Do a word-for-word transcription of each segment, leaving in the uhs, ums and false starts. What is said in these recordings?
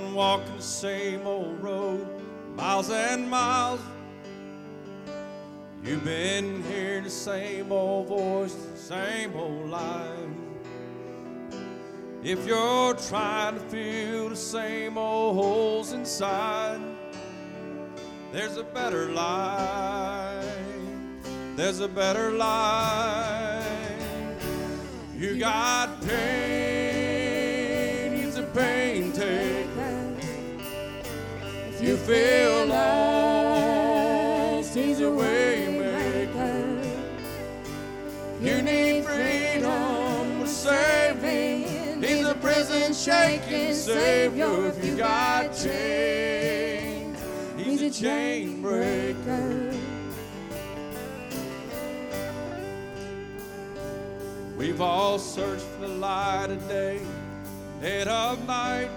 been walking the same old road, miles and miles. You've been hearing the same old voice, the same old lies. If you're trying to fill the same old holes inside, there's a better life. There's a better life. You got pain, he's a pain taker. If you feel lost, he's a way maker. You need freedom, saving. He's a prison shaking savior. If you got chains, he's a chain breaker. We've all searched for the light of day, dead of night.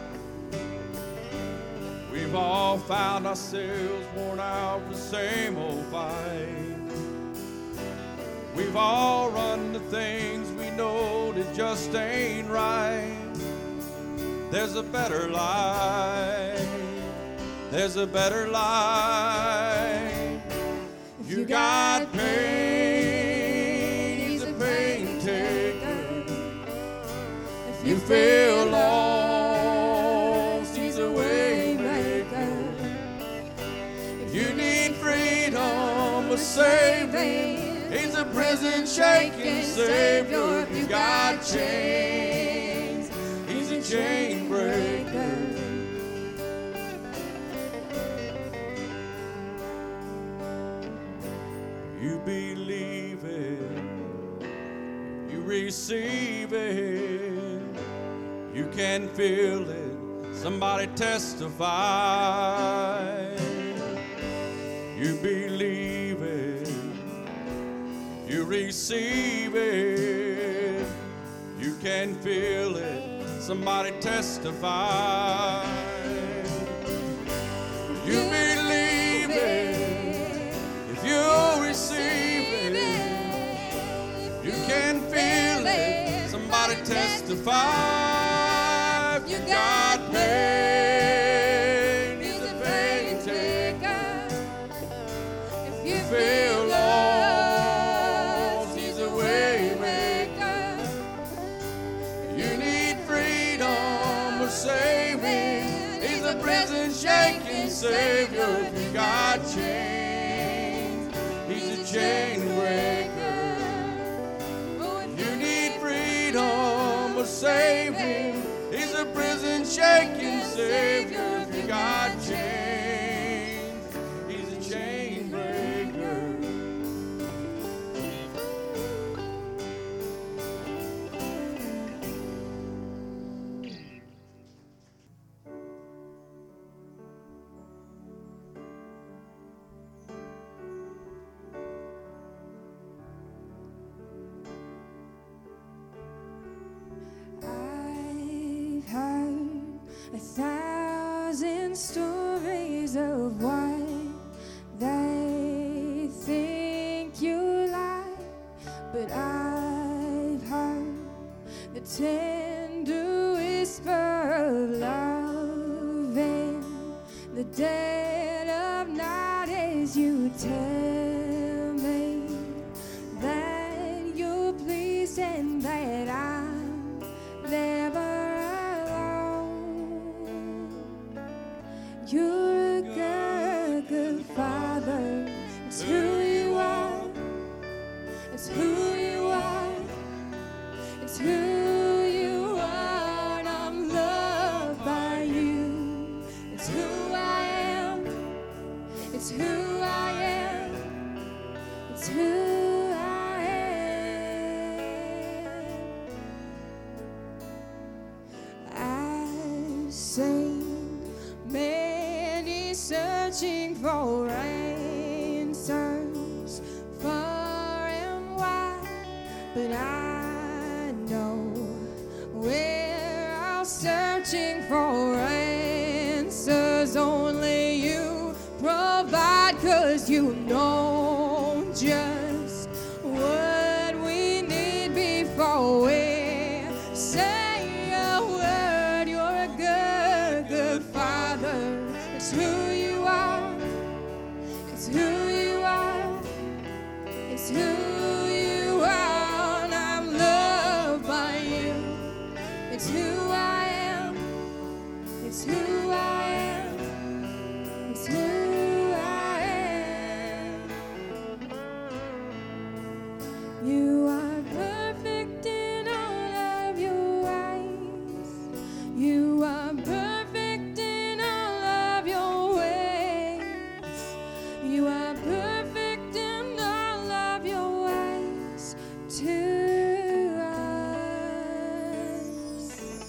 We've all found ourselves worn out with the same old fight. We've all run to things we know that just ain't right. There's a better life. There's a better life. You got pain, he's a pain taker. If you feel lost, he's a way maker. If you need freedom or saving, he's a prison shaking savior. If you got chains, he's a chain breaker. You believe it, you receive it, you can feel it. Somebody testify. You believe it, you receive it, you can feel it. Somebody testify. You believe it, if you receive it, you can feel it. Somebody testify. If you got pain, he's a pain taker. If you feel lost, he's a way maker. You need freedom or saving, he's a prison shaking savior. If you got chains, he's a chain breaker. You need freedom or saving, he's a prison shaking savior. If you got chains, he's a chain breaker. I've heard a thousand stories of what they think you like, but I've heard the tender whisper of love in the dead of night as you tell me that you're pleased and that I'm never You're a good, good father. It's who you are. It's who you are. It's who you are. And I'm loved by you. It's who I am. It's who I am. It's who I am. I've seen many searching for answers far and wide, but I know we're all searching for answers only you provide, 'cause you know just what we need before we say a word. You're a good, good father. It's who you are. It's who you are. It's who you are. And I'm loved by you. It's who I am. It's who I am. It's who I am. You are perfect in all of your ways. You are perfect in all of your ways. You are perfect in all of your ways to us.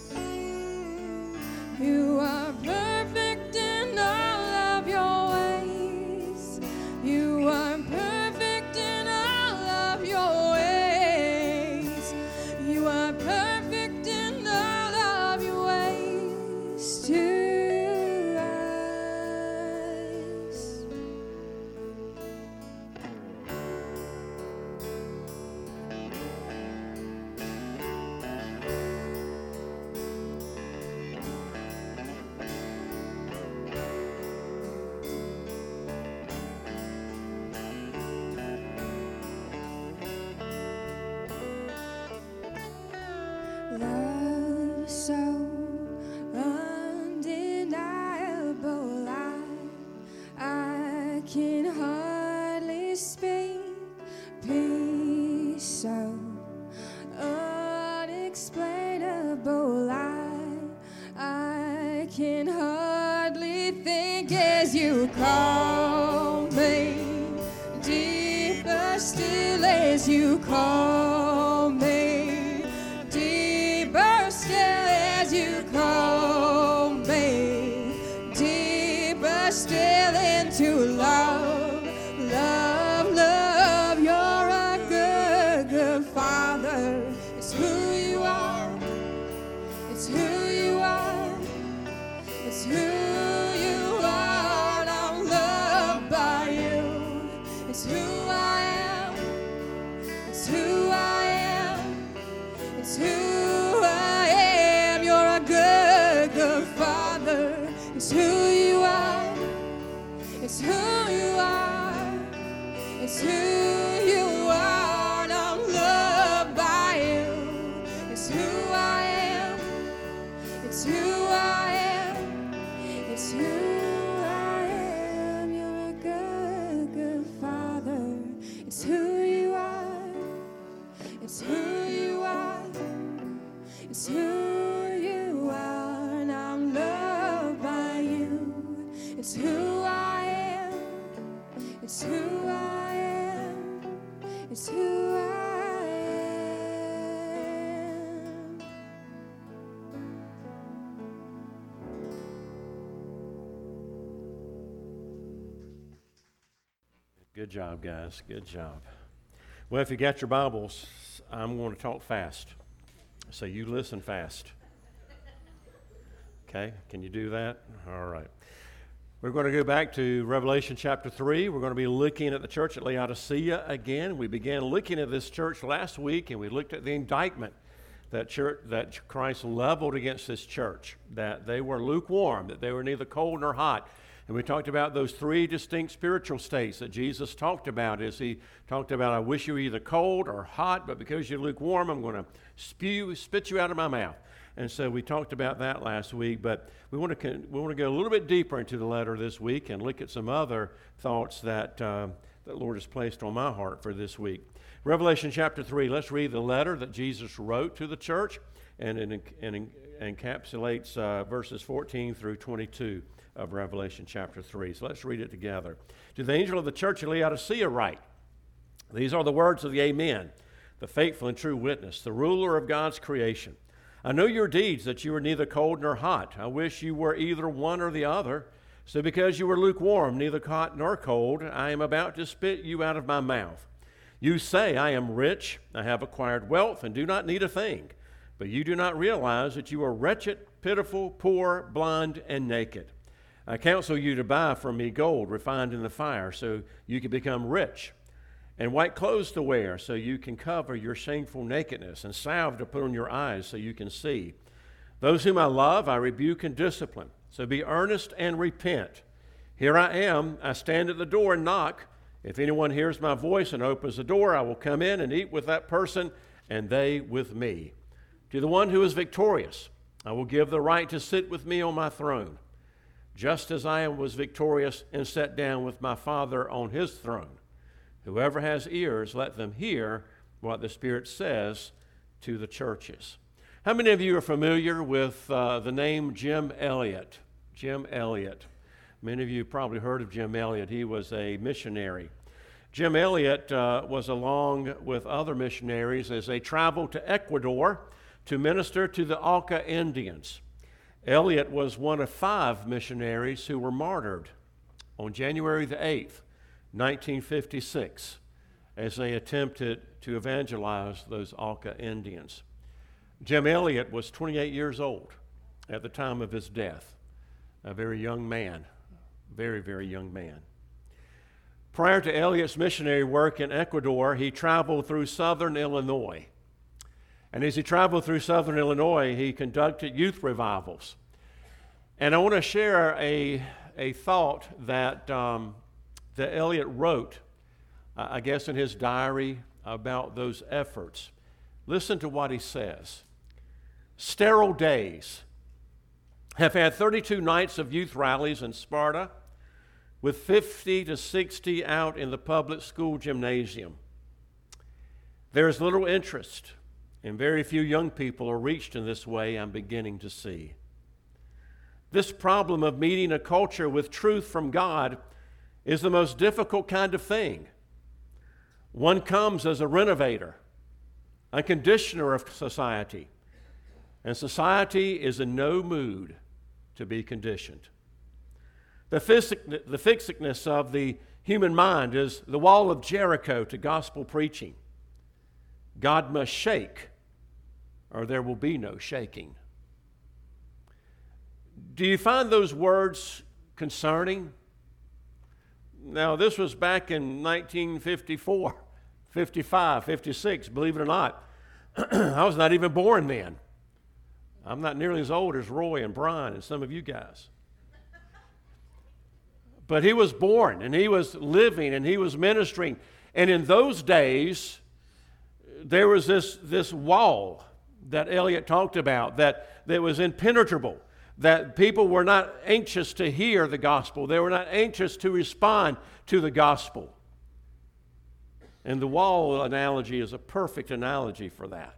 You are perfect in all of your ways. You are perfect in all of your ways. You are perfect in all of your ways to us. Love so undeniable, I, I can hardly speak. Peace so unexplainable, I, I can hardly think as you call me. Deeper still as you call me. Deeper still as you call me. Deeper still into love. Love, love, you're a good, good Father. It's who you are. It's who you are. It's who you are. And I'm loved by you. It's who I am. It's who I am. It's who I am. You're a good, good Father. It's who you are. It's who you are. It's who you are. And I'm loved by you. It's who I am. It's who I am. It's who I am. You're a good, good Father. It's who you are. It's who you are. It's who you are. And I'm loved by you. It's who I am. It's who I am. It's who I am. Good job, guys. Good job. Well, if you got your Bibles, I'm going to talk fast. So you listen fast. Okay? Can you do that? All right. We're going to go back to Revelation chapter three. We're going to be looking at the church at Laodicea again. We began looking at this church last week, and we looked at the indictment that church, that Christ leveled against this church, that they were lukewarm, that they were neither cold nor hot. And we talked about those three distinct spiritual states that Jesus talked about as he talked about, I wish you were either cold or hot, but because you're lukewarm, I'm going to spew, spit you out of my mouth. And so we talked about that last week, but we want to we want to go a little bit deeper into the letter this week and look at some other thoughts that uh, the Lord has placed on my heart for this week. Revelation chapter three, let's read the letter that Jesus wrote to the church, and it and encapsulates uh, verses fourteen through twenty-two of Revelation chapter three. So let's read it together. To the angel of the church of Laodicea write, these are the words of the Amen, the faithful and true witness, the ruler of God's creation. I know your deeds, that you are neither cold nor hot. I wish you were either one or the other. So because you were lukewarm, neither hot nor cold, I am about to spit you out of my mouth. You say, I am rich, I have acquired wealth, and do not need a thing. But you do not realize that you are wretched, pitiful, poor, blind, and naked. I counsel you to buy from me gold refined in the fire, so you can become rich, and white clothes to wear, so you can cover your shameful nakedness, and salve to put on your eyes, so you can see. Those whom I love, I rebuke and discipline. So be earnest and repent. Here I am, I stand at the door and knock. If anyone hears my voice and opens the door, I will come in and eat with that person, and they with me. To the one who is victorious, I will give the right to sit with me on my throne, just as I was victorious and sat down with my Father on his throne. Whoever has ears, let them hear what the Spirit says to the churches. How many of you are familiar with uh, the name Jim Elliot? Jim Elliot. Many of you probably heard of Jim Elliot. He was a missionary. Jim Elliot uh, was along with other missionaries as they traveled to Ecuador to minister to the Auca Indians. Elliot was one of five missionaries who were martyred on January the eighth, nineteen fifty-six, as they attempted to evangelize those Auca Indians. Jim Elliot was twenty-eight years old at the time of his death, a very young man, very, very young man. Prior to Elliot's missionary work in Ecuador, he traveled through southern Illinois. And as he traveled through southern Illinois, he conducted youth revivals. And I want to share a, a thought that, um, that Elliot wrote, uh, I guess in his diary, about those efforts. Listen to what he says. Sterile days. Have had thirty-two nights of youth rallies in Sparta, with fifty to sixty out in the public school gymnasium. There is little interest, and very few young people are reached in this way, I'm beginning to see. This problem of meeting a culture with truth from God is the most difficult kind of thing. One comes as a renovator, a conditioner of society, and society is in no mood to be conditioned. The, physic- the fixedness of the human mind is the wall of Jericho to gospel preaching. God must shake, or there will be no shaking. Do you find those words concerning? Now, this was back in nineteen fifty-four, fifty-five, fifty-six, believe it or not. I was not even born then. I'm not nearly as old as Roy and Brian and some of you guys. But he was born, and he was living, and he was ministering. And in those days, there was this, this wall that Elliot talked about that, that was impenetrable, that people were not anxious to hear the gospel. They were not anxious to respond to the gospel. And the wall analogy is a perfect analogy for that.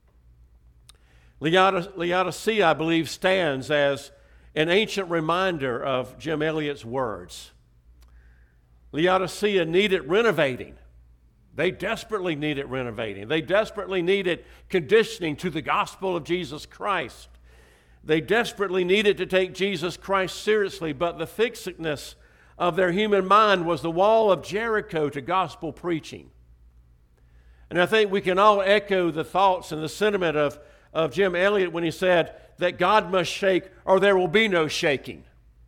Laodicea, I believe, stands as an ancient reminder of Jim Elliot's words. Laodicea needed renovating. They desperately needed renovating. They desperately needed conditioning to the gospel of Jesus Christ. They desperately needed to take Jesus Christ seriously, but the fixedness of their human mind was the wall of Jericho to gospel preaching. And I think we can all echo the thoughts and the sentiment of, of Jim Elliot when he said that God must shake or there will be no shaking.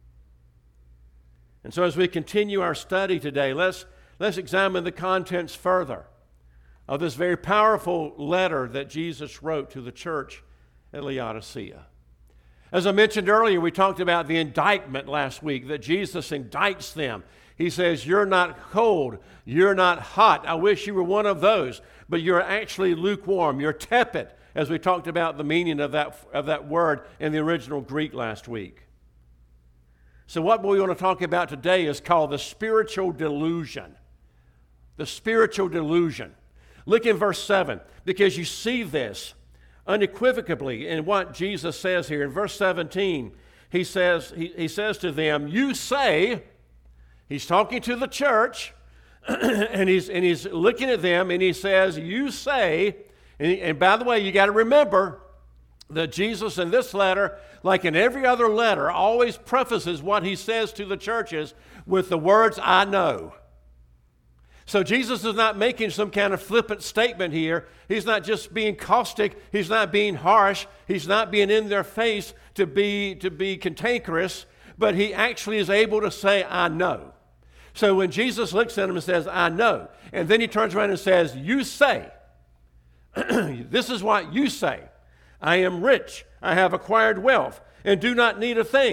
And so as we continue our study today, let's, let's examine the contents further of this very powerful letter that Jesus wrote to the church at Laodicea. As I mentioned earlier, we talked about the indictment last week, that Jesus indicts them. He says, you're not cold, you're not hot. I wish you were one of those, but you're actually lukewarm, you're tepid, as we talked about the meaning of that, of that word in the original Greek last week. So what we want to talk about today is called the spiritual delusion. The spiritual delusion. Look in verse seven, because you see this unequivocally in what Jesus says here. In verse seventeen, he says, he, he says to them, you say, he's talking to the church, and he's and he's looking at them, and he says, you say, and, and by the way, you got to remember that Jesus in this letter, like in every other letter, always prefaces what he says to the churches with the words, I know. So Jesus is not making some kind of flippant statement here. He's not just being caustic. He's not being harsh. He's not being in their face to be, to be cantankerous, but he actually is able to say, I know. So when Jesus looks at him and says, I know, and then he turns around and says, you say, this is what you say. I am rich, I have acquired wealth, and do not need a thing.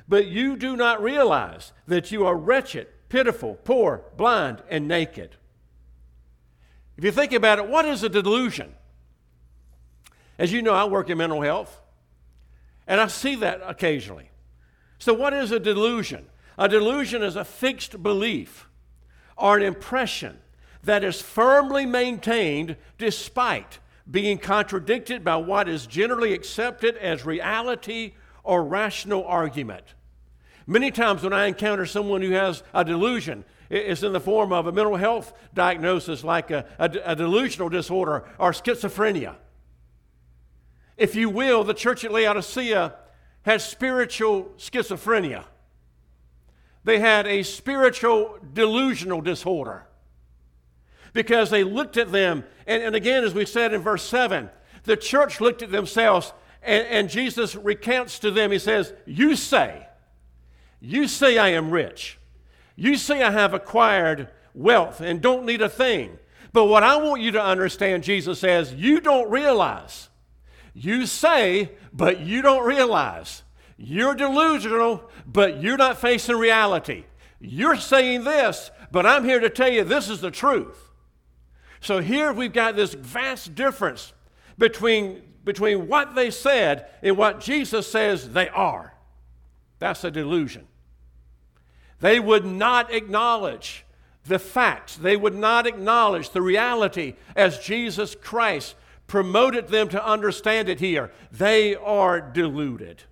but you do not realize that you are wretched, pitiful, poor, blind, and naked. If you think about it, what is a delusion? As you know, I work in mental health, and I see that occasionally. So what is a delusion? A delusion is a fixed belief or an impression that is firmly maintained despite being contradicted by what is generally accepted as reality or rational argument. Many times when I encounter someone who has a delusion, it's in the form of a mental health diagnosis like a, a, a delusional disorder or schizophrenia. If you will, the church at Laodicea had spiritual schizophrenia. They had a spiritual delusional disorder because they looked at them, and, and again, as we said in verse seven, the church looked at themselves, and, and Jesus recounts to them, he says, you say, you say I am rich. You say I have acquired wealth and don't need a thing. But what I want you to understand, Jesus says, you don't realize. You say, but you don't realize. You're delusional, but you're not facing reality. You're saying this, but I'm here to tell you this is the truth. So here we've got this vast difference between, between what they said and what Jesus says they are. That's a delusion. They would not acknowledge the facts. They would not acknowledge the reality as Jesus Christ promoted them to understand it here. They are deluded.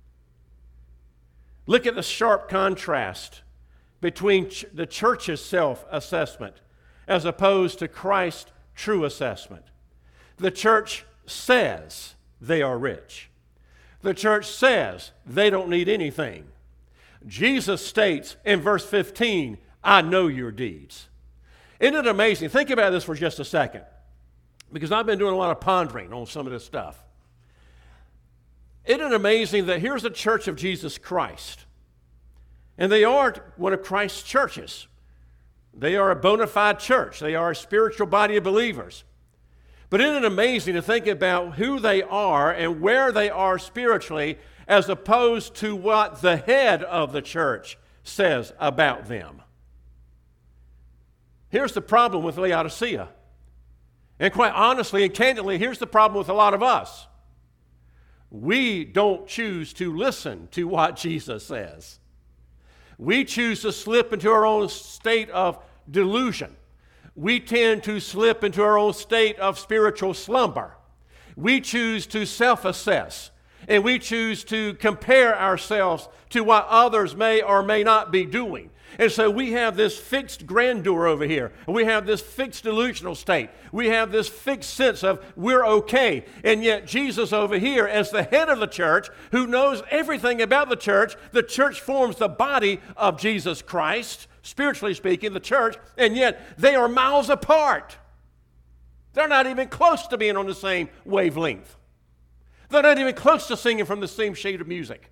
Look at the sharp contrast between ch- the church's self-assessment as opposed to Christ's true assessment. The church says they are rich. The church says they don't need anything. Jesus states in verse fifteen, I know your deeds. Isn't it amazing? Think about this for just a second, because I've been doing a lot of pondering on some of this stuff. Isn't it amazing that here's the church of Jesus Christ, and they aren't one of Christ's churches. They are a bona fide church. They are a spiritual body of believers. But isn't it amazing to think about who they are and where they are spiritually as opposed to what the head of the church says about them? Here's the problem with Laodicea. And quite honestly and candidly, here's the problem with a lot of us. We don't choose to listen to what Jesus says. We choose to slip into our own state of delusion. We tend to slip into our own state of spiritual slumber. We choose to self-assess, and we choose to compare ourselves to what others may or may not be doing. And so we have this fixed grandeur over here. We have this fixed delusional state. We have this fixed sense of we're okay. And yet Jesus over here, as the head of the church, who knows everything about the church, the church forms the body of Jesus Christ, spiritually speaking, the church, and yet they are miles apart. They're not even close to being on the same wavelength. They're not even close to singing from the same shade of music.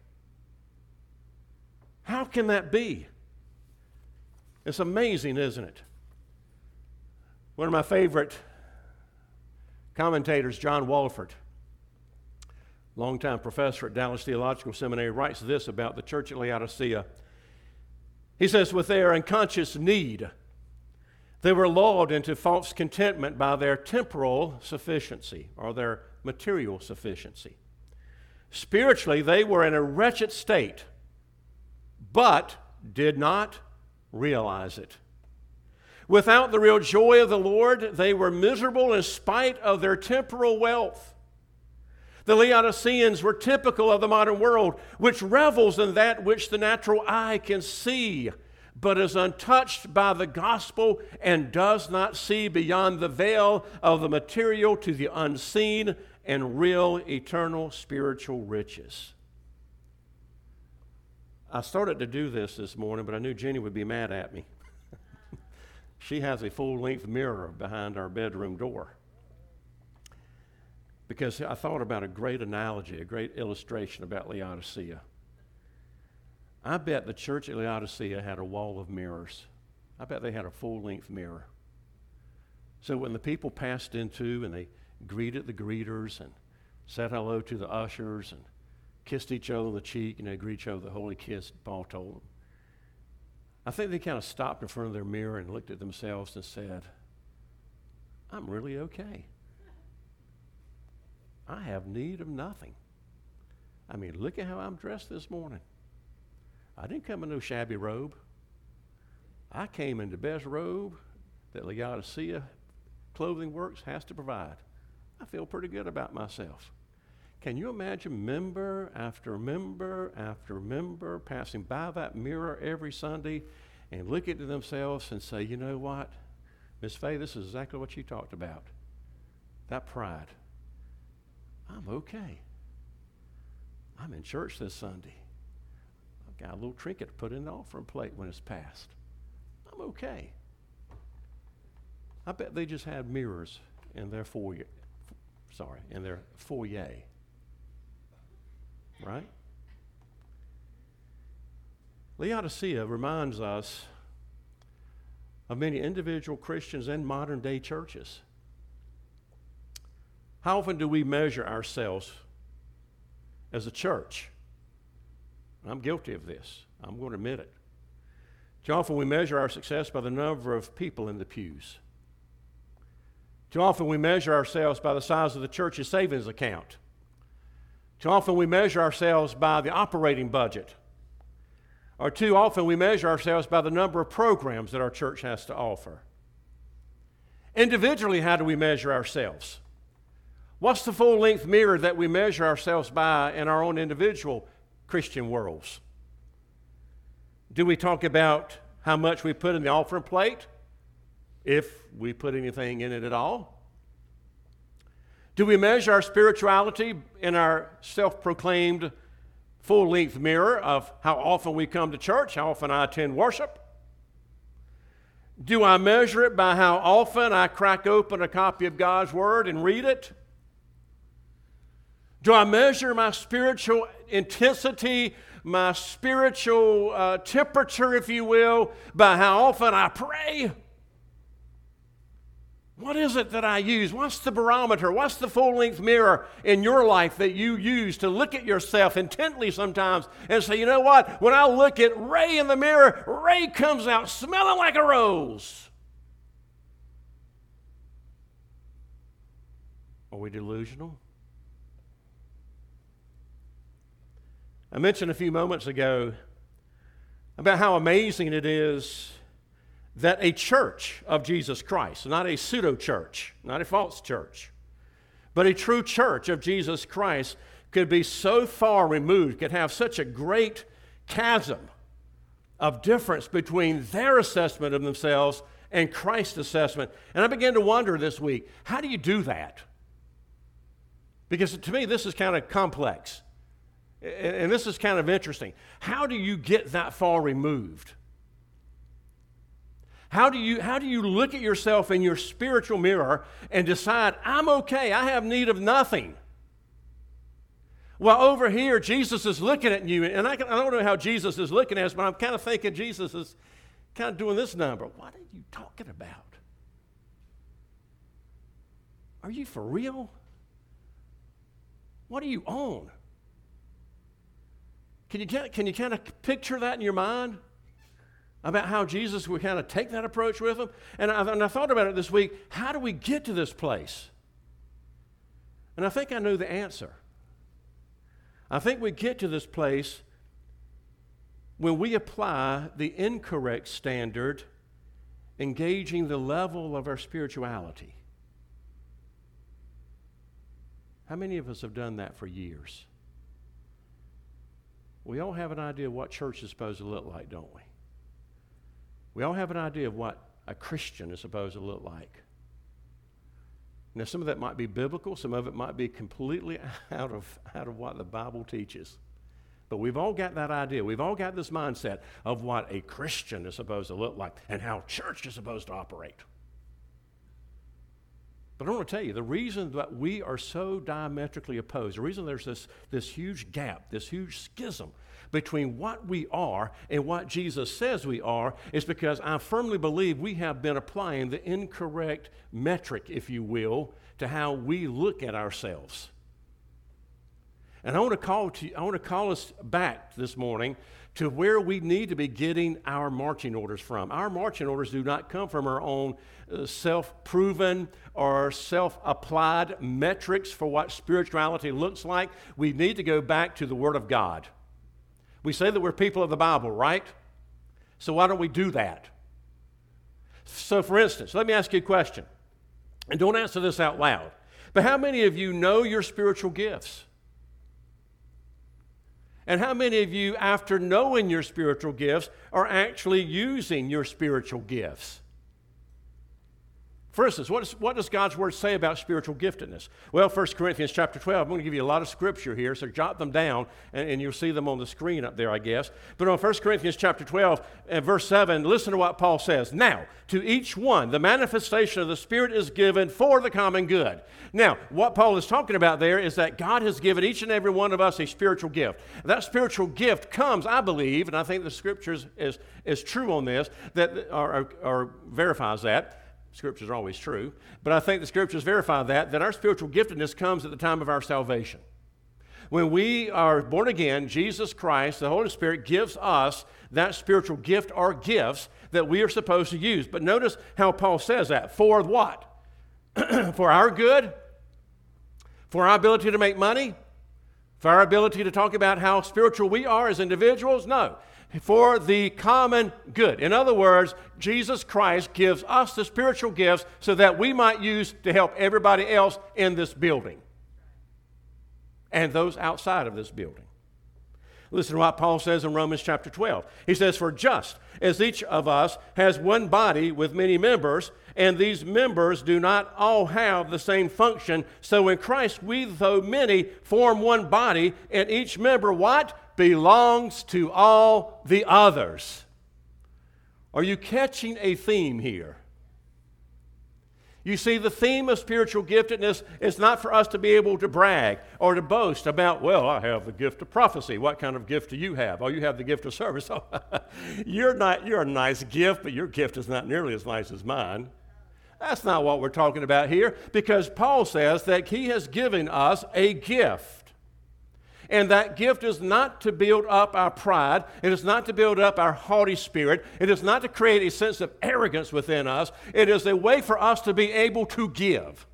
How can that be? It's amazing, isn't it? One of my favorite commentators, John Walford, longtime professor at Dallas Theological Seminary, writes this about the church at Laodicea. He says, with their unconscious need, they were lulled into false contentment by their temporal sufficiency or their material sufficiency. Spiritually, they were in a wretched state, but did not realize it. Without the real joy of the Lord, they were miserable in spite of their temporal wealth. The Laodiceans were typical of the modern world, which revels in that which the natural eye can see, but is untouched by the gospel and does not see beyond the veil of the material to the unseen and real eternal spiritual riches. I started to do this this morning, but I knew Jenny would be mad at me. She has a full-length mirror behind our bedroom door. Because I thought about a great analogy, a great illustration about Laodicea. I bet the church at Laodicea had a wall of mirrors. I bet they had a full-length mirror. So when the people passed into and they greeted the greeters and said hello to the ushers and kissed each other on the cheek, and they greet each other with the holy kiss, Paul told them. I think they kind of stopped in front of their mirror and looked at themselves and said, I'm really okay. I have need of nothing. I mean, look at how I'm dressed this morning. I didn't come in no shabby robe. I came in the best robe that Laodicea Clothing Works has to provide. I feel pretty good about myself. Can you imagine member after member after member passing by that mirror every Sunday and looking at themselves and say, you know what, Miss Faye, this is exactly what you talked about. That pride. I'm okay. I'm in church this Sunday. I've got a little trinket to put in the offering plate when it's passed. I'm okay. I bet they just had mirrors in their foyer, sorry, in their foyer. Right? Laodicea reminds us of many individual Christians and modern day churches. How often do we measure ourselves as a church? I'm guilty of this. I'm going to admit it. Too often we measure our success by the number of people in the pews. Too often we measure ourselves by the size of the church's savings account. Too often we measure ourselves by the operating budget. Or too often we measure ourselves by the number of programs that our church has to offer. Individually, how do we measure ourselves? What's the full-length mirror that we measure ourselves by in our own individual Christian worlds? Do we talk about how much we put in the offering plate, if we put anything in it at all? Do we measure our spirituality in our self-proclaimed full-length mirror of how often we come to church, how often I attend worship? Do I measure it by how often I crack open a copy of God's Word and read it? Do I measure my spiritual intensity, my spiritual uh, temperature, if you will, by how often I pray? What is it that I use? What's the barometer? What's the full-length mirror in your life that you use to look at yourself intently sometimes and say, you know what? When I look at Ray in the mirror, Ray comes out smelling like a rose. Are we delusional? I mentioned a few moments ago about how amazing it is that a church of Jesus Christ, not a pseudo-church, not a false church, but a true church of Jesus Christ could be so far removed, could have such a great chasm of difference between their assessment of themselves and Christ's assessment. And I began to wonder this week, how do you do that? Because to me, this is kind of complex. And this is kind of interesting. How do you get that far removed? How do you, how do you look at yourself in your spiritual mirror and decide, I'm okay, I have need of nothing? Well, over here, Jesus is looking at you, and I, can, I don't know how Jesus is looking at us, but I'm kind of thinking Jesus is kind of doing this number. What are you talking about? Are you for real? What are you on? Can you, can you kind of picture that in your mind? About how Jesus would kind of take that approach with them? And I, and I thought about it this week. How do we get to this place? And I think I know the answer. I think we get to this place when we apply the incorrect standard, engaging the level of our spirituality. How many of us have done that for years? We all have an idea of what church is supposed to look like, don't we? We all have an idea of what a Christian is supposed to look like. Now, some of that might be biblical. Some of it might be completely out of, out of what the Bible teaches. But we've all got that idea. We've all got this mindset of what a Christian is supposed to look like and how church is supposed to operate. But I want to tell you, the reason that we are so diametrically opposed, the reason there's this, this huge gap, this huge schism between what we are and what Jesus says we are, is because I firmly believe we have been applying the incorrect metric, if you will, to how we look at ourselves. And I want to call to I want to call us back this morning to where we need to be getting our marching orders from. Our marching orders do not come from our own uh, self-proven or self-applied metrics for what spirituality looks like. We need to go back to the Word of God. We say that we're people of the Bible, right? So why don't we do that? So for instance, let me ask you a question. And don't answer this out loud. But how many of you know your spiritual gifts? And how many of you, after knowing your spiritual gifts, are actually using your spiritual gifts? For instance, what, is, what does God's Word say about spiritual giftedness? Well, First Corinthians chapter twelve, I'm going to give you a lot of scripture here, so jot them down, and, and you'll see them on the screen up there, I guess. But on First Corinthians chapter twelve, and verse seven, listen to what Paul says. Now, to each one, the manifestation of the Spirit is given for the common good. Now, what Paul is talking about there is that God has given each and every one of us a spiritual gift. That spiritual gift comes, I believe, and I think the Scriptures is, is true on this, that or, or, or verifies that. Scriptures are always true, but I think the Scriptures verify that, that our spiritual giftedness comes at the time of our salvation. When we are born again, Jesus Christ, the Holy Spirit, gives us that spiritual gift or gifts that we are supposed to use. But notice how Paul says that. For what? For our good? For our ability to make money? For our ability to talk about how spiritual we are as individuals? No. For the common good. In other words, Jesus Christ gives us the spiritual gifts so that we might use to help everybody else in this building and those outside of this building. Listen to what Paul says in Romans chapter twelve. He says, for just as each of us has one body with many members, and these members do not all have the same function, so in Christ we, though many, form one body, and each member, what? Belongs to all the others. Are you catching a theme here? You see, the theme of spiritual giftedness is not for us to be able to brag or to boast about, well, I have the gift of prophecy. What kind of gift do you have? Oh, you have the gift of service. Oh, you're not, you're a nice gift, but your gift is not nearly as nice as mine. That's not what we're talking about here, because Paul says that he has given us a gift. And that gift is not to build up our pride. It is not to build up our haughty spirit. It is not to create a sense of arrogance within us. It is a way for us to be able to give,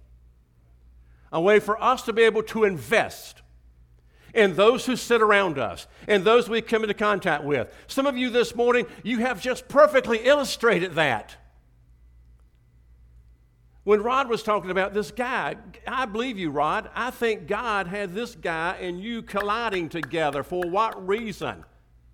a way for us to be able to invest in those who sit around us and those we come into contact with. Some of you this morning, you have just perfectly illustrated that. When Rod was talking about this guy, I believe you, Rod. I think God had this guy and you colliding together. For what reason?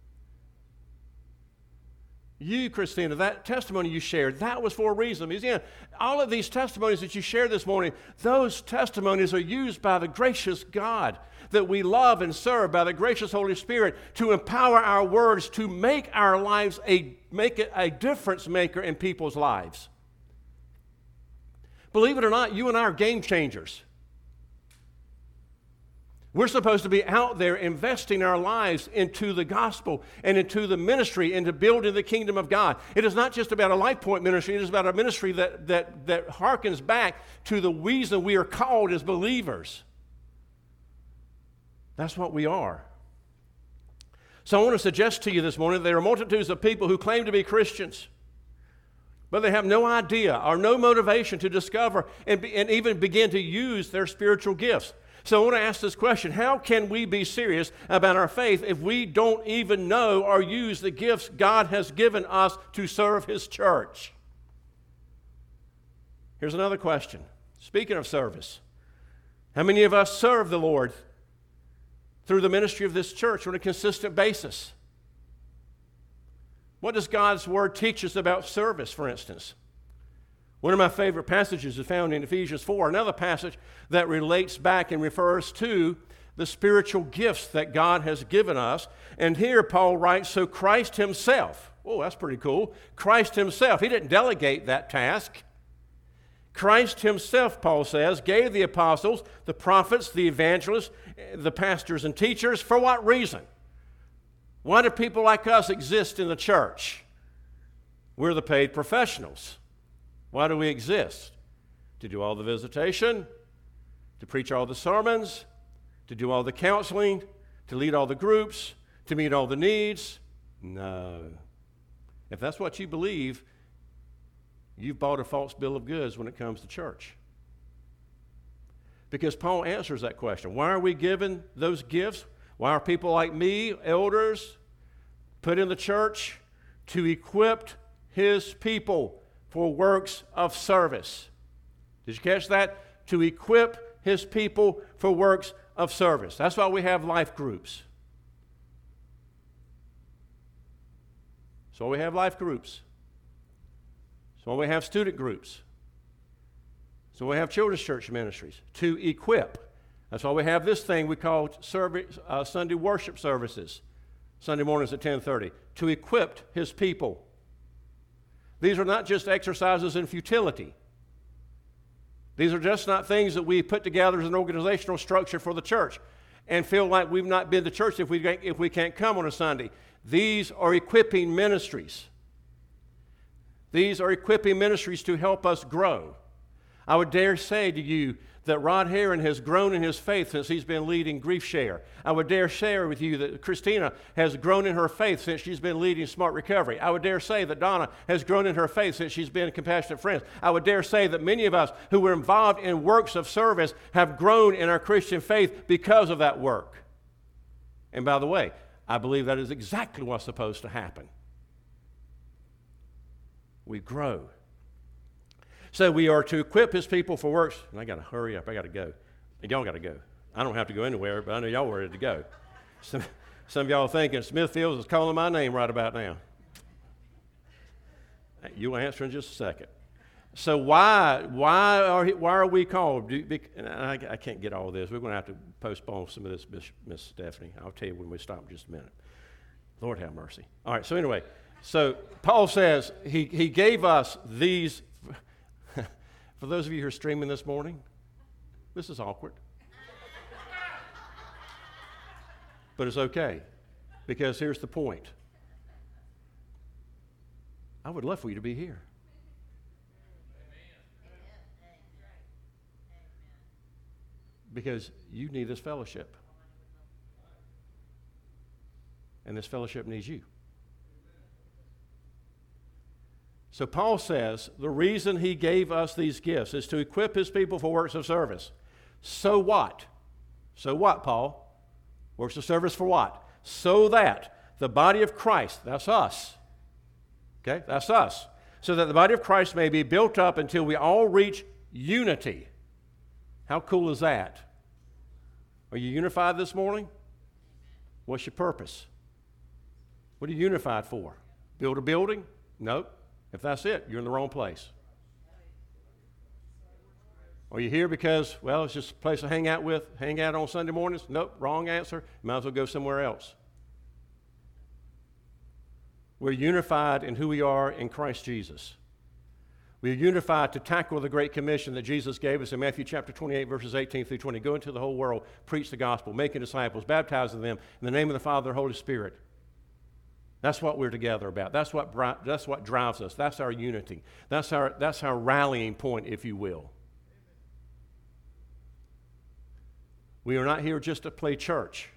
You, Christina, that testimony you shared, that was for a reason. Because, again, all of these testimonies that you shared this morning, those testimonies are used by the gracious God that we love and serve, by the gracious Holy Spirit, to empower our words to make our lives a, make it a difference maker in people's lives. Believe it or not, you and I are game changers. We're supposed to be out there investing our lives into the gospel and into the ministry, into building the kingdom of God. It is not just about a Life Point ministry. It is about a ministry that, that, that harkens back to the reason we are called as believers. That's what we are. So I want to suggest to you this morning that there are multitudes of people who claim to be Christians, but they have no idea or no motivation to discover and, be, and even begin to use their spiritual gifts. So I want to ask this question: how can we be serious about our faith if we don't even know or use the gifts God has given us to serve His church? Here's another question. Speaking of service, how many of us serve the Lord through the ministry of this church on a consistent basis? What does God's Word teach us about service, for instance? One of my favorite passages is found in Ephesians four, another passage that relates back and refers to the spiritual gifts that God has given us. And here Paul writes, so Christ Himself, oh, that's pretty cool. Christ Himself, He didn't delegate that task. Christ Himself, Paul says, gave the apostles, the prophets, the evangelists, the pastors and teachers. For what reason? Why do people like us exist in the church? We're the paid professionals. Why do we exist? To do all the visitation, to preach all the sermons, to do all the counseling, to lead all the groups, to meet all the needs. No. If that's what you believe, you've bought a false bill of goods when it comes to church. Because Paul answers that question. Why are we given those gifts? Why are people like me, elders, put in the church to equip his people for works of service? Did you catch that? To equip his people for works of service. That's why we have life groups. So we have life groups. So we have student groups. So we have children's church ministries to equip. That's why we have this thing we call service, uh, Sunday worship services, Sunday mornings at ten thirty, to equip his people. These are not just exercises in futility. These are just not things that we put together as an organizational structure for the church and feel like we've not been to church if we, if we can't come on a Sunday. These are equipping ministries. These are equipping ministries to help us grow. I would dare say to you that Rod Heron has grown in his faith since he's been leading Grief Share. I would dare share with you that Christina has grown in her faith since she's been leading Smart Recovery. I would dare say that Donna has grown in her faith since she's been Compassionate Friends. I would dare say that many of us who were involved in works of service have grown in our Christian faith because of that work. And by the way, I believe that is exactly what's supposed to happen. We grow. So we are to equip his people for works. And I got to hurry up. I got to go. And y'all got to go. I don't have to go anywhere, but I know y'all are ready to go. Some, some of y'all are thinking Smithfield is calling my name right about now. You'll answer in just a second. So why why are why are we called? Do, and I, I can't get all this. We're going to have to postpone some of this, Miss Stephanie. I'll tell you when we stop in just a minute. Lord have mercy. All right. So anyway, so Paul says he he gave us these. For those of you who are streaming this morning, this is awkward. But it's okay, because here's the point. I would love for you to be here. Because you need this fellowship. And this fellowship needs you. So Paul says the reason he gave us these gifts is to equip his people for works of service. So what? So what, Paul? Works of service for what? So that the body of Christ, that's us, okay, that's us, so that the body of Christ may be built up until we all reach unity. How cool is that? Are you unified this morning? What's your purpose? What are you unified for? Build a building? Nope. If that's it, you're in the wrong place. Are you here because, well, it's just a place to hang out with, hang out on Sunday mornings? Nope, wrong answer. Might as well go somewhere else. We're unified in who we are in Christ Jesus. We are unified to tackle the Great Commission that Jesus gave us in Matthew chapter twenty-eight, verses eighteen through twenty. Go into the whole world, preach the gospel, making disciples, baptizing them in the name of the Father and the Holy Spirit. That's what we're together about. That's what, that's what drives us. That's our unity. That's our, that's our rallying point, if you will. We are not here just to play church.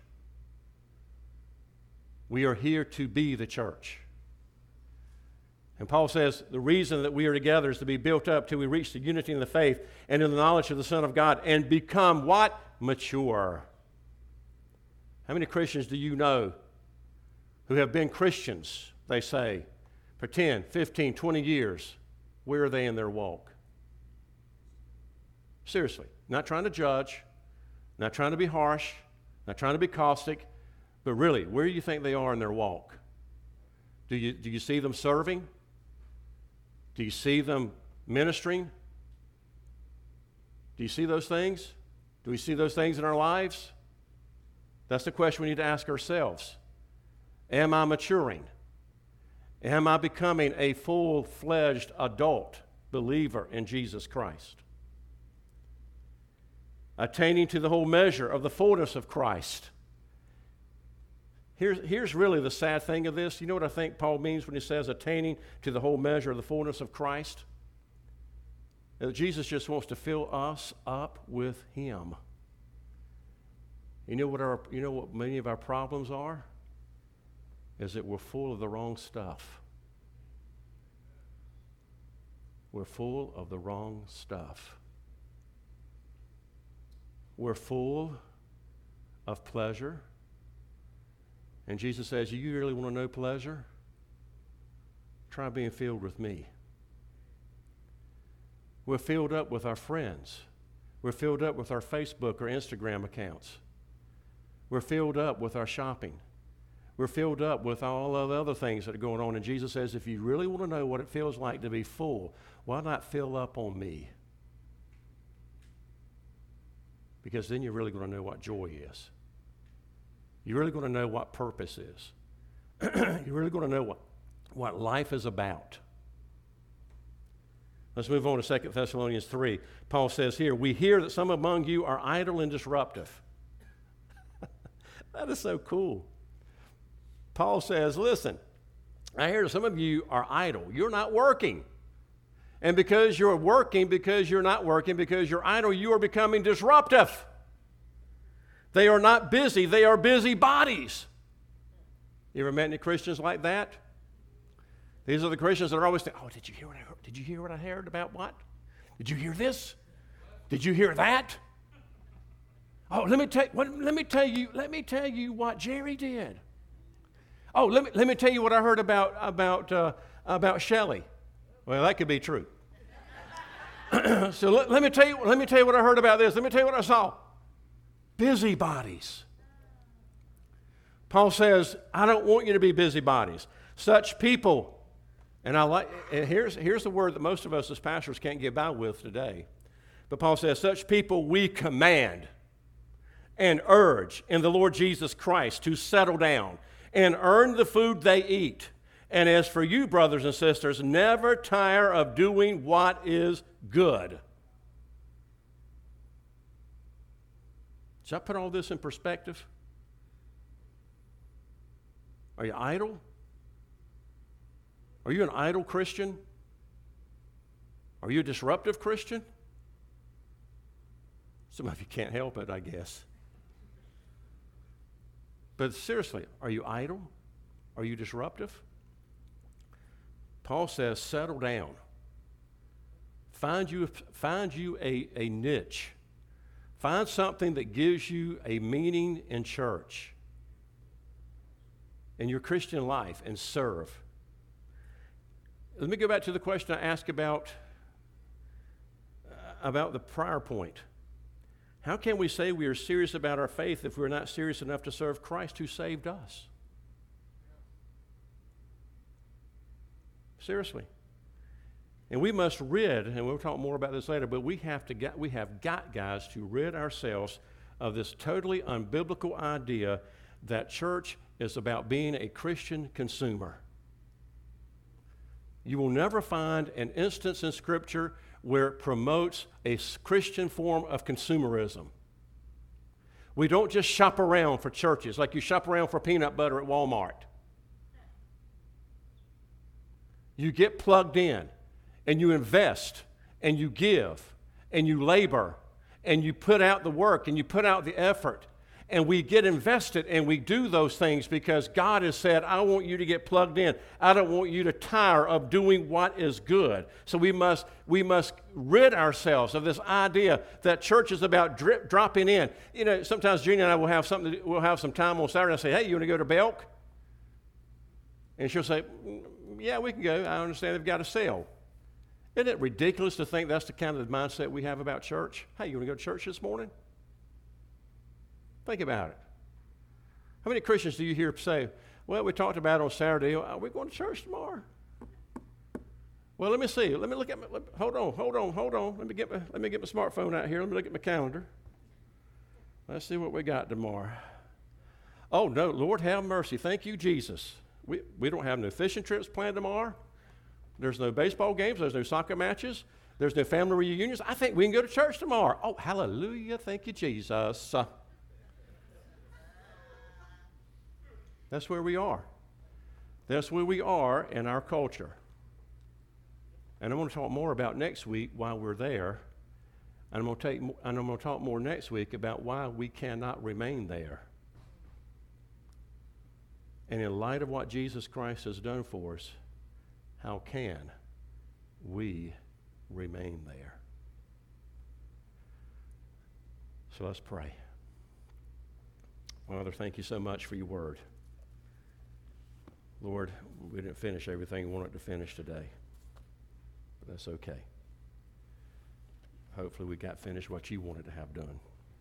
We are here to be the church. And Paul says the reason that we are together is to be built up till we reach the unity in the faith and in the knowledge of the Son of God and become what? Mature. How many Christians do you know who have been Christians, they say, for ten, fifteen, twenty years? Where are they in their walk? Seriously, not trying to judge, not trying to be harsh, not trying to be caustic, but really, where do you think they are in their walk? Do you, do you see them serving? Do you see them ministering? Do you see those things? Do we see those things in our lives? That's the question we need to ask ourselves. Am I maturing? Am I becoming a full-fledged adult believer in Jesus Christ? Attaining to the whole measure of the fullness of Christ. Here's, here's really the sad thing of this. You know what I think Paul means when he says attaining to the whole measure of the fullness of Christ? That Jesus just wants to fill us up with Him. You know what our, you know what many of our problems are? Is that we're full of the wrong stuff. We're full of the wrong stuff. We're full of pleasure. And Jesus says, you really want to know pleasure? Try being filled with me. We're filled up with our friends. We're filled up with our Facebook or Instagram accounts. We're filled up with our shopping. We're filled up with all of the other things that are going on. And Jesus says, if you really want to know what it feels like to be full, why not fill up on me? Because then you're really going to know what joy is. You're really going to know what purpose is. You're really going to know what, what life is about. Let's move on to Second Thessalonians three. Paul says here, we hear that some among you are idle and disruptive. That is so cool. Paul says, listen, I hear some of you are idle. You're not working. And because you're working, because you're not working, because you're idle, you are becoming disruptive. They are not busy. They are busy bodies. You ever met any Christians like that? These are the Christians that are always saying, oh, did you hear what I heard? Did you hear what I heard about what? Did you hear this? Did you hear that? Oh, let me tell what, let me tell you, let me tell you what Jerry did. Oh, let me let me tell you what I heard about about uh, about Shelley. Well, that could be true. so let, let me tell you let me tell you what I heard about this. Let me tell you what I saw. Busybodies. Paul says, I don't want you to be busybodies. Such people, and I like and here's here's the word that most of us as pastors can't get by with today. But Paul says, such people we command and urge in the Lord Jesus Christ to settle down and earn the food they eat. And as for you, brothers and sisters, never tire of doing what is good. Should I put all this in perspective? Are you idle? Are you an idle Christian? Are you a disruptive Christian? Some of you can't help it, I guess. But seriously, are you idle? Are you disruptive? Paul says, settle down. Find you, find you a, a niche. Find something that gives you a meaning in church, in your Christian life, and serve. Let me go back to the question I asked about, uh, about the prior point. How can we say we are serious about our faith if we're not serious enough to serve Christ who saved us? Seriously. And we must rid, and we'll talk more about this later, but we have to get, we have got, guys, to rid ourselves of this totally unbiblical idea that church is about being a Christian consumer. You will never find an instance in Scripture where it promotes a Christian form of consumerism. We don't just shop around for churches like you shop around for peanut butter at Walmart. You get plugged in, and you invest, and you give, and you labor, and you put out the work, and you put out the effort, and we get invested, and we do those things because God has said, I want you to get plugged in. I don't want you to tire of doing what is good. So we must, we must rid ourselves of this idea that church is about drip, dropping in. You know, sometimes Jeannie and I will have something, we'll have some time on Saturday, and I say, hey, you want to go to Belk? And she'll say, yeah, we can go. I understand they've got a sale. Isn't it ridiculous to think that's the kind of mindset we have about church? Hey, you want to go to church this morning? Think about it. How many Christians do you hear say, well, we talked about it on Saturday. Are we going to church tomorrow? Well, let me see. Let me look at my, let, hold on, hold on, hold on. Let me get my, let me get my smartphone out here. Let me look at my calendar. Let's see what we got tomorrow. Oh, no, Lord have mercy. Thank you, Jesus. We, we don't have no fishing trips planned tomorrow. There's no baseball games. There's no soccer matches. There's no family reunions. I think we can go to church tomorrow. Oh, hallelujah. Thank you, Jesus. Uh, that's where we are. That's where we are in our culture. And I want to talk more about next week while we're there, And I'm going to take, and I'm going to talk more next week about why we cannot remain there. And in light of what Jesus Christ has done for us, how can we remain there? So let's pray. Father, thank you so much for your word. Lord, we didn't finish everything we wanted to finish today, but that's okay. Hopefully we got finished what you wanted to have done.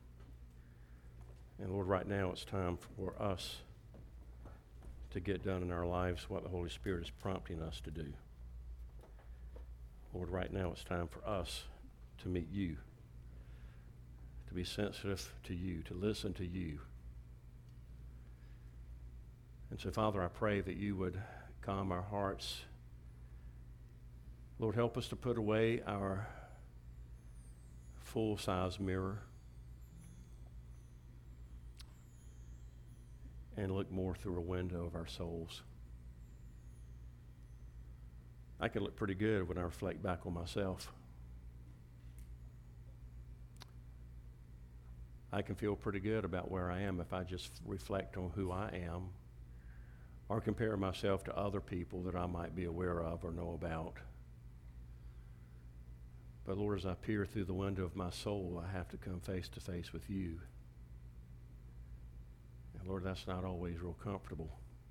And Lord, right now it's time for us to get done in our lives what the Holy Spirit is prompting us to do. Lord, right now it's time for us to meet you, to be sensitive to you, to listen to you. And so, Father, I pray that you would calm our hearts. Lord, help us to put away our full-size mirror and look more through a window of our souls. I can look pretty good when I reflect back on myself. I can feel pretty good about where I am if I just reflect on who I am or compare myself to other people that I might be aware of or know about. But Lord, as I peer through the window of my soul, I have to come face to face with you. And Lord, that's not always real comfortable,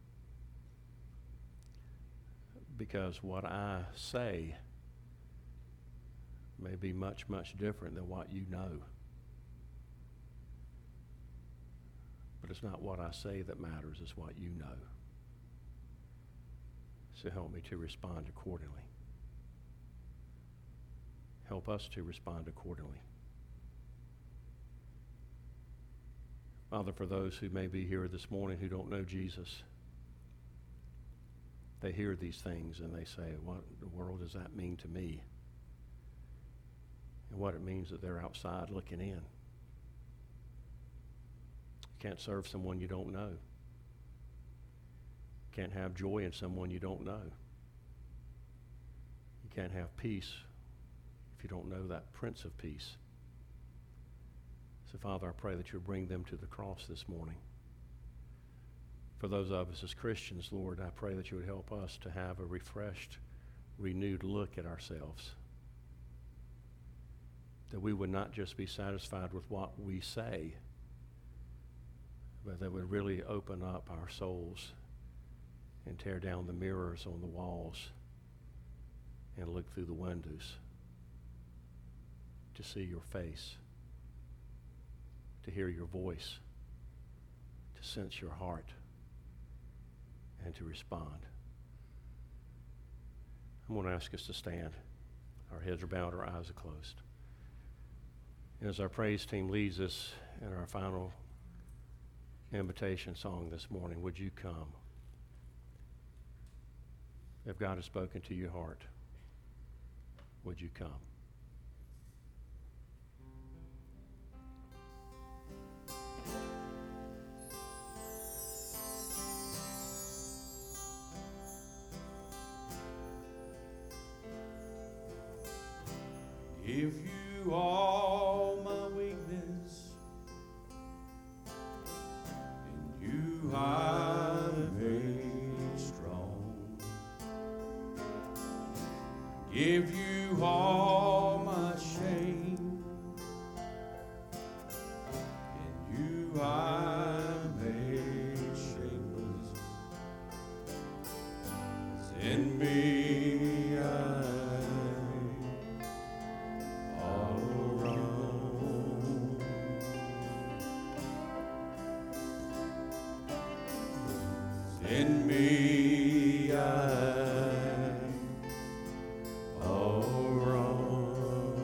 because what I say may be much, much different than what you know. But it's not what I say that matters, it's what you know. So help me to respond accordingly. Help us to respond accordingly. Father, for those who may be here this morning who don't know Jesus, they hear these things and they say, what in the world does that mean to me? And what it means that they're outside looking in. You can't serve someone you don't know. You can't have joy in someone you don't know. You can't have peace if you don't know that Prince of Peace. So, Father, I pray that you'll bring them to the cross this morning. For those of us as Christians, Lord, I pray that you would help us to have a refreshed, renewed look at ourselves. That we would not just be satisfied with what we say, but that would really open up our souls and tear down the mirrors on the walls and look through the windows to see your face, to hear your voice, to sense your heart, and to respond. I'm going to ask us to stand. Our heads are bowed, our eyes are closed. And as our praise team leads us in our final invitation song this morning, would you come? If God has spoken to your heart, would you come? If you are my weakness, in you I'm made strong. Give you all my shame, in you I'm made shameless. Send me, I in me I'm all wrong.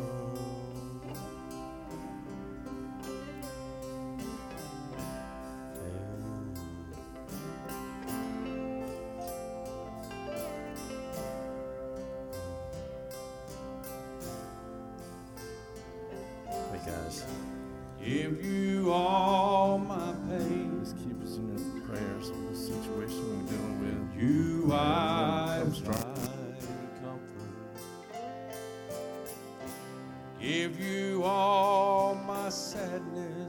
Hey guys, Give you all my pain. Just keep us in your prayers in the situation we're dealing with. You I Come strong. find comfort. give you all my sadness.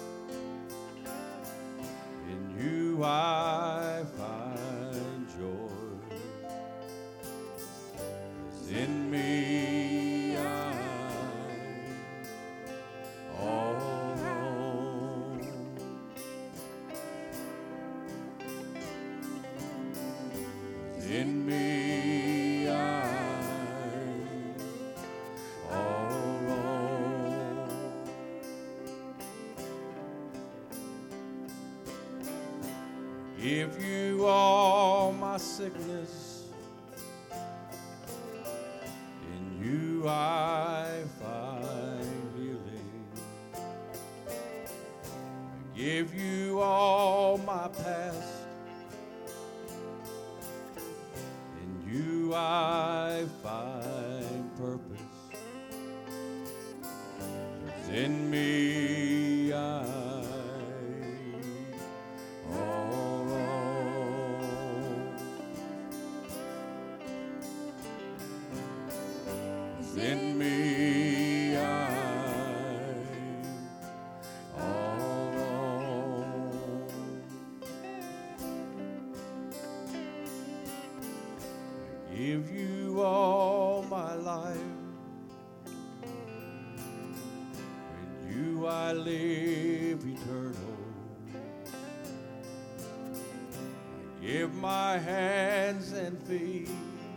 In you I find joy. 'Cause in me I'm all alone. In me give you all my sickness. In you I find healing. I give you all my past. In you I find purpose. 'Cause in me I in me I'm all alone. I give you all my life. In you I live eternal. I give my hands and feet.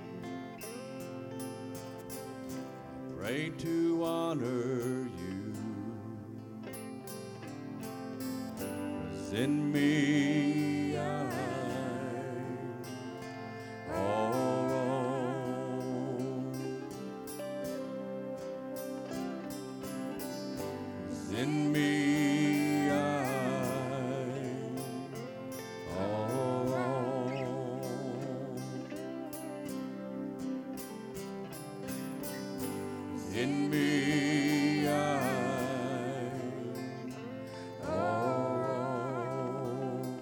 Pray to honor you. 'Cause in me I'm all alone. 'Cause in me I'm all alone. In me I'm all alone.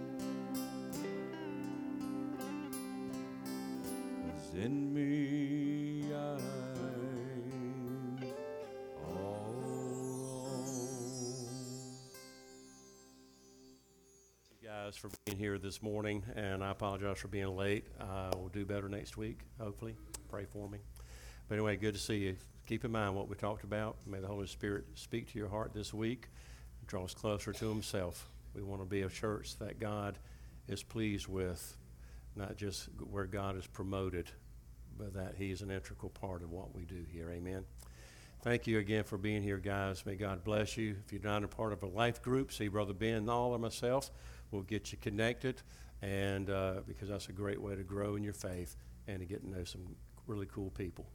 'Cause in me I'm all alone. Thank you guys for being here this morning, and I apologize for being late. Uh, we'll do better next week, hopefully. Pray for me. But anyway, good to see you. Keep in mind what we talked about. May the Holy Spirit speak to your heart this week, draw us closer to himself. We want to be a church that God is pleased with, not just where God is promoted, but that he is an integral part of what we do here. Amen. Thank you again for being here, guys. May God bless you. If you're not a part of a life group, see Brother Ben, Nall, or myself, we'll get you connected, and uh, because that's a great way to grow in your faith and to get to know some really cool people.